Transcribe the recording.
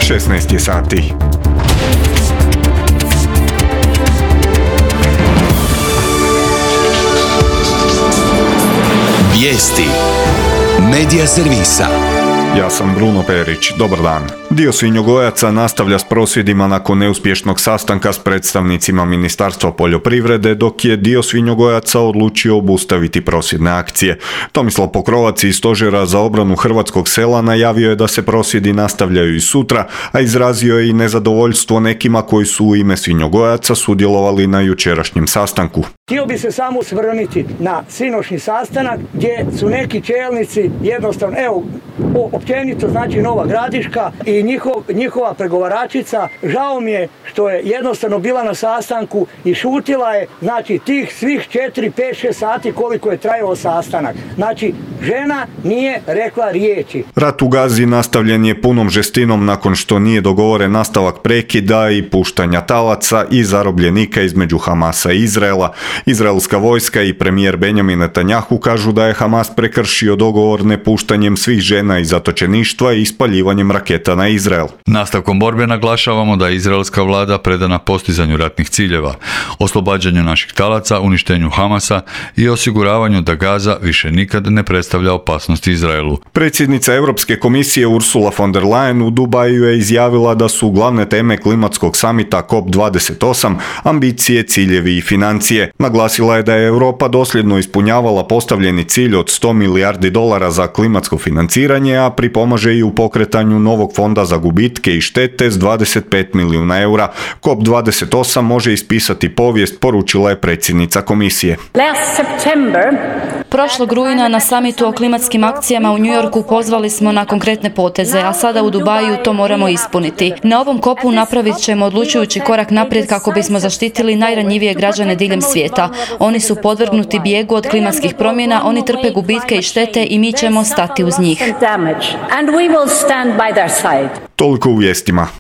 16 je sati. Vijesti Medija servisa. Ja sam Bruno Perić, dobar dan. Dio svinjogojaca nastavlja s prosvjedima nakon neuspješnog sastanka s predstavnicima Ministarstva poljoprivrede, dok je dio svinjogojaca odlučio obustaviti prosvjedne akcije. Tomislav Pokrovac iz Stožera za obranu hrvatskog sela najavio je da se prosvjedi nastavljaju i sutra, a izrazio je i nezadovoljstvo nekima koji su u ime svinjogojaca sudjelovali na jučerašnjem sastanku. Htio bi se samo osvrnuti na sinoćni sastanak gdje su neki čelnici jednostavno, općenito znači Nova Gradiška i njihova pregovaračica, žao mi je što je jednostavno bila na sastanku i šutila je, znači tih svih 4, 5, 6 sati koliko je trajao sastanak. Znači, žena nije rekla riječi. Rat u Gazi nastavljen je punom žestinom nakon što nije dogovoren nastavak prekida i puštanja talaca i zarobljenika između Hamasa i Izraela. Izraelska vojska i premijer Benjamin Netanjahu kažu da je Hamas prekršio dogovor nepuštanjem svih žena iz zatočeništva i ispaljivanjem raketa na Izrael. Nastavkom borbe naglašavamo da je izraelska vlada predana postizanju ratnih ciljeva, oslobađanju naših talaca, uništenju Hamasa i osiguravanju da Gaza više nikad ne predstavlja opasnost Izraelu. Predsjednica Europske komisije Ursula von der Leyen u Dubaju je izjavila da su glavne teme klimatskog samita COP28 ambicije, ciljevi i financije. Naglasila je da je Europa dosljedno ispunjavala postavljeni cilj od $100 milijardi za klimatsko financiranje, a pripomaže i u pokretanju novog fonda za gubitke i štete s 25 milijuna eura. COP28 može ispisati povijest, poručila je predsjednica komisije. Prošlog rujna na samitu o klimatskim akcijama u New Yorku pozvali smo na konkretne poteze, a sada u Dubaju to moramo ispuniti. Na ovom kopu napravit ćemo odlučujući korak naprijed kako bismo zaštitili najranjivije građane diljem svijeta. Oni su podvrgnuti bijegu od klimatskih promjena, oni trpe gubitke i štete i mi ćemo stati uz njih. Toliko u vijestima.